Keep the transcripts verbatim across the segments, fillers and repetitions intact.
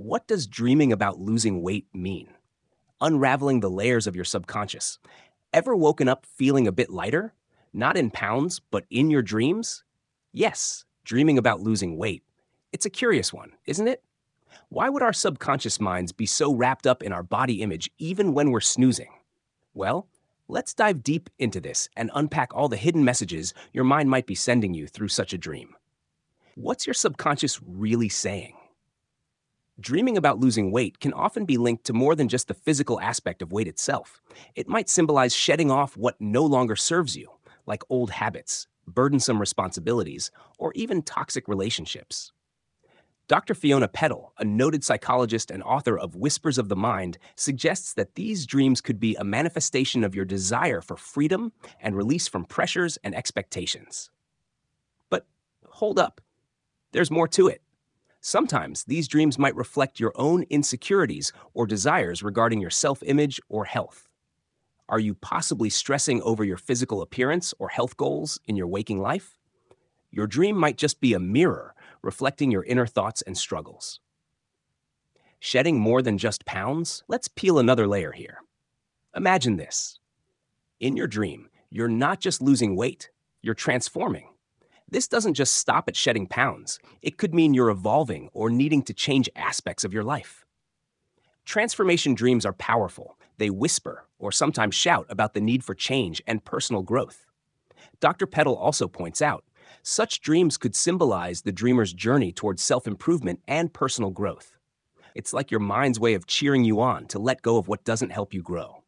what does dreaming about losing weight mean? Unraveling the layers of your subconscious. Ever woken up feeling a bit lighter? Not in pounds, but in your dreams? Yes, dreaming about losing weight. It's a curious one, isn't it? Why would our subconscious minds be so wrapped up in our body image even when we're snoozing? Well, let's dive deep into this and unpack all the hidden messages your mind might be sending you through such a dream. What's your subconscious really saying? Dreaming about losing weight can often be linked to more than just the physical aspect of weight itself. It might symbolize shedding off what no longer serves you, like old habits, burdensome responsibilities, or even toxic relationships. Doctor Fiona Peddle, a noted psychologist and author of Whispers of the Mind, suggests that these dreams could be a manifestation of your desire for freedom and release from pressures and expectations. But hold up, there's more to it. Sometimes these dreams might reflect your own insecurities or desires regarding your self-image or health. Are you possibly stressing over your physical appearance or health goals in your waking life? Your dream might just be a mirror reflecting your inner thoughts and struggles. Shedding more than just pounds? Let's peel another layer here. Imagine this. In your dream, you're not just losing weight, you're transforming. This doesn't just stop at shedding pounds. It could mean you're evolving or needing to change aspects of your life. Transformation dreams are powerful. They whisper or sometimes shout about the need for change and personal growth. Doctor Peddle also points out, such dreams could symbolize the dreamer's journey towards self-improvement and personal growth. It's like your mind's way of cheering you on to let go of what doesn't help you grow.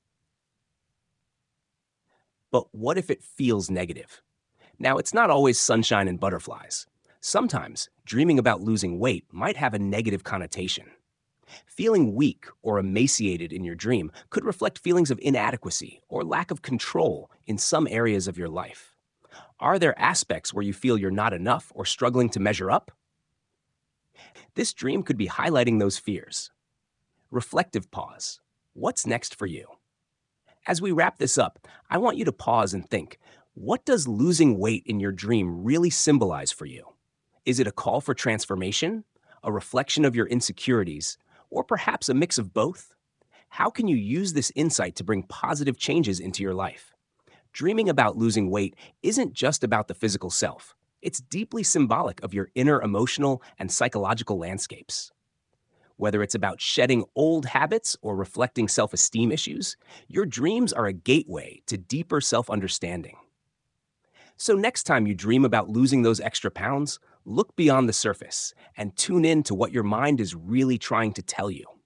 But what if it feels negative? Now, it's not always sunshine and butterflies. Sometimes, dreaming about losing weight might have a negative connotation. Feeling weak or emaciated in your dream could reflect feelings of inadequacy or lack of control in some areas of your life. Are there aspects where you feel you're not enough or struggling to measure up? This dream could be highlighting those fears. Reflective pause. What's next for you? As we wrap this up, I want you to pause and think, what does losing weight in your dream really symbolize for you? Is it a call for transformation, a reflection of your insecurities, or perhaps a mix of both? How can you use this insight to bring positive changes into your life? Dreaming about losing weight isn't just about the physical self. It's deeply symbolic of your inner emotional and psychological landscapes. Whether it's about shedding old habits or reflecting self-esteem issues, your dreams are a gateway to deeper self-understanding. So next time you dream about losing those extra pounds, look beyond the surface and tune in to what your mind is really trying to tell you.